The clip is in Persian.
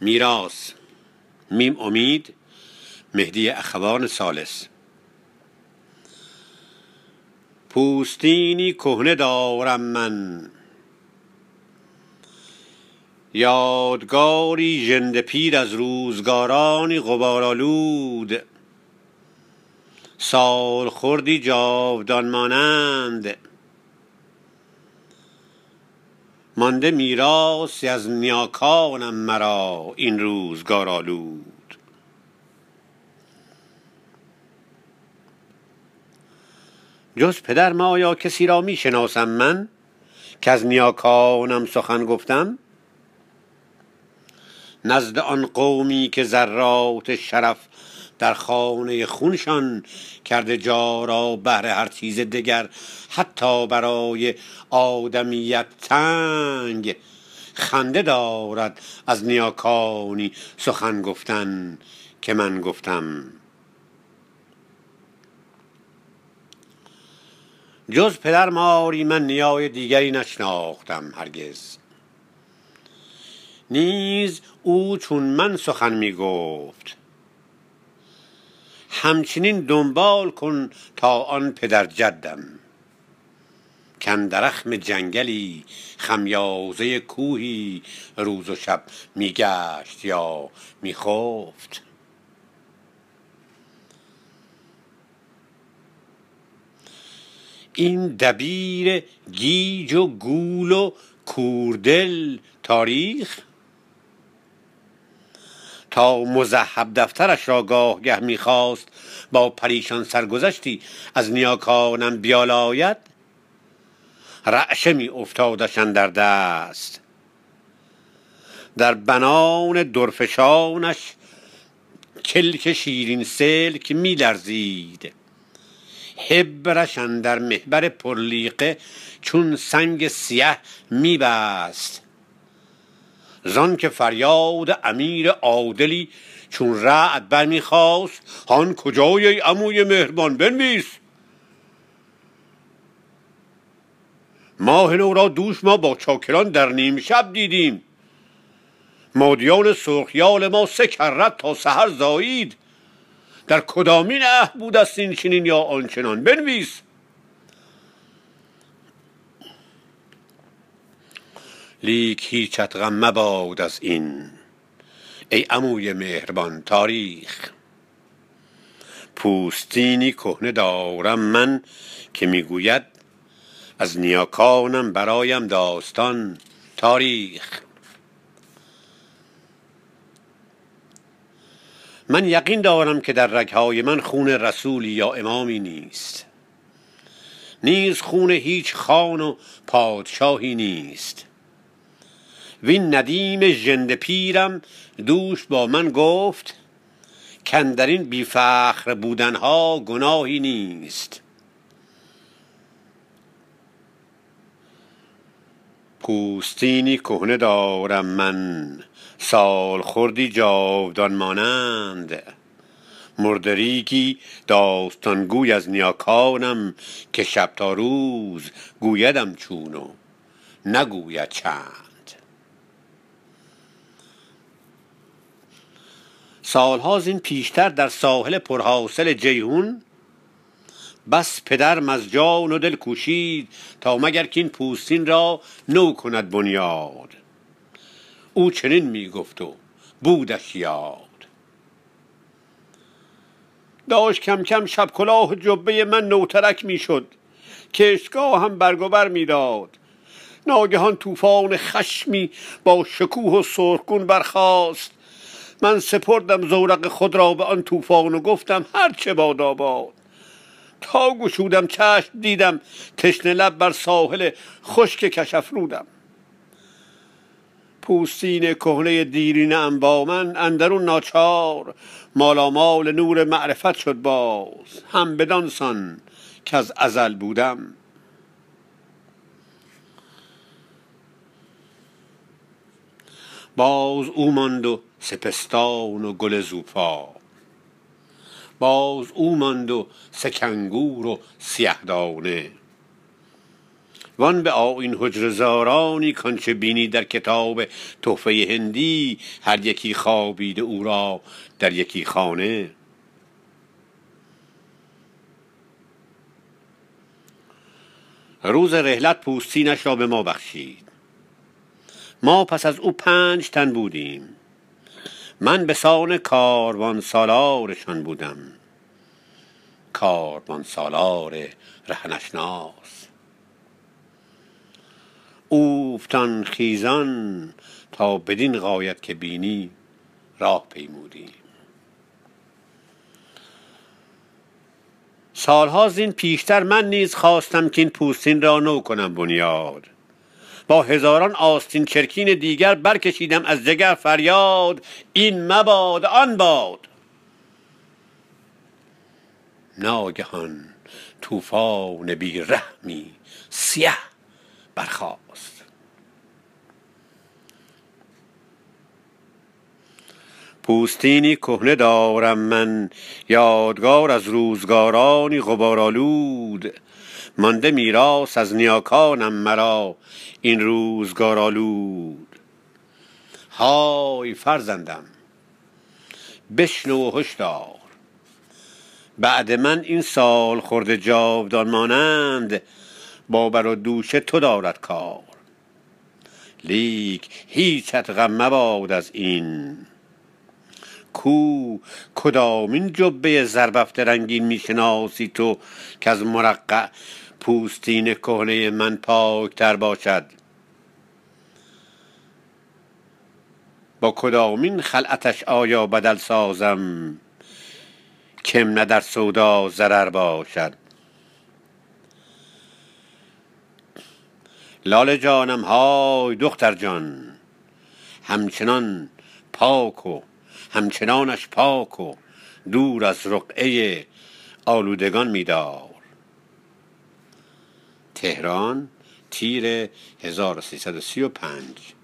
میراث. میم امید، مهدی اخوان ثالث. پوستینی کهنه دارم من، یادگاری ژنده پیر از روزگارانی غبارآلود، سال خوردی جاودان مانند، مانده میراثی از نیاکانم مرا این روزگار آلود. جز پدر ما یا کسی را می شناسم من که از نیاکانم سخن گفتم؟ نزد آن قومی که ذرات شرف در خانه خونشان کرده جا را بهر هر چیز دگر، حتی برای آدمیت تنگ، خنده دارد از نیاکانی سخن گفتن که من گفتم. جز پدر ماری من نیای دیگری نشناختم هرگز، نیز او چون من سخن می گفت. همچنین دنبال کن تا آن پدر جدم، کاندر اخم جنگلی خمیازه کوهی روز و شب می گشت یا می خفت. این دبیر گیج و گول و کوردل تاریخ، تا مذهب دفترش را گاه میخواست با پریشان سرگذشتی از نیاکانم بیالاید، رعشه می افتادش اندر دست، در بنان درفشانش کلک شیرین سلک می لرزید، حبرش اندر محبر پرلیقه چون سنگ سیه می بست. زان که فریاد امیر عادلی چون رعد برمی خواست، هان کجای ای عموی مهربان بنویس. ماه نو را دوش ما با چاکران در نیم شب دیدیم، مادیان سرخیال ما 3 کرت تا سحر زایید. در کدامین عهد بود است این چنین یا آنچنان؟ بنویس. لیک هیچت غم مباد از این ای عموی مهربان تاریخ. پوستینی کهنه دارم من که میگوید از نیاکانم برایم داستان تاریخ. من یقین دارم که در رگهای من خون رسولی یا امامی نیست، نیز خون هیچ خان و پادشاهی نیست. وین ندیم ژنده پیرم دوش با من گفت کاندرین بی فخر بودنها گناهی نیست. پوستینی کهنه دارم من، سال خوردی جاودان مانند، مردریگی داستانگوی از نیاکانم که شب تا روز گویدم چون و نگوید چند. سالها زین پیشتر در ساحل پرحاصل جیهون، بس پدرم از جان و دل کوشید تا مگر که این پوستین را نو کند بنیاد. او چنین می گفت و بودش یاد. داشت کم کم شب کلاه جبه من نوترک می شد، کشتگاه هم برگوبر می داد. ناگهان طوفان خشمی با شکوه و سرخگون برخاست. من سپردم زورق خود را به آن طوفان و گفتم هرچه باداباد. تا گشودم چشم دیدم تشنه لب بر ساحل خشک کشافرودم. پوستین کهنه دیرینه ام با من، اندرون ناچار مالامال نور معرفت شد باز، هم بدانسان که از ازل بودم. باز او ماند و سپستان و گل زوپا، باز او ماند و سکنگور و سیه دانه، وان به آیین حجره زارانی کانچه بینی در کتاب تحفه هندی، هر یکی خوابیده او را در یکی خانه. روز رحلت پوستینش را به ما بخشید. ما پس از او 5 تن بودیم. من به سان کاروان سالارشان بودم، کاروان سالار رهنشناس. اوفتان خیزان تا بدین غایت که بینی راه پیمودیم. سالها زین پیشتر من نیز خواستم که این پوستین را نو کنم بنیاد. با هزاران آستین چرکین دیگر برکشیدم از جگر فریاد، این مباد آن باد. ناگهان طوفان بی رحمی سیه برخاست. پوستینی کهنه دارم من، یادگار از روزگارانی غبارآلود. مانده میراث از نیاکانم مرا این روزگارآلود. های فرزندم بشنو و هشدار، بعد من این سال خورده جاودان مانند با بر و دوش تو دارد کار. لیک هیچت غم مباد از این. کدامین جبه زربفته رنگین میشناسی تو که از مرقع پوستین کهنه من پاک تر باشد؟ با کدامین خلعتش آیا بدل سازم کم نه در سودا ضرر باشد؟ لاله جانم های دختر جان، همچنان پاک و همچنانش پاک و دور از رقعه آلودگان می‌دار. تهران، تیر 1335.